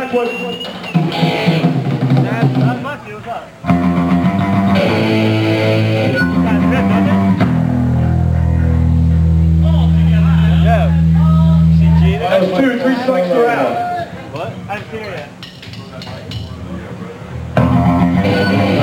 That's what. That's Matthew, what's up? That was 2, 3 strikes per out. What? I didn't see her yet.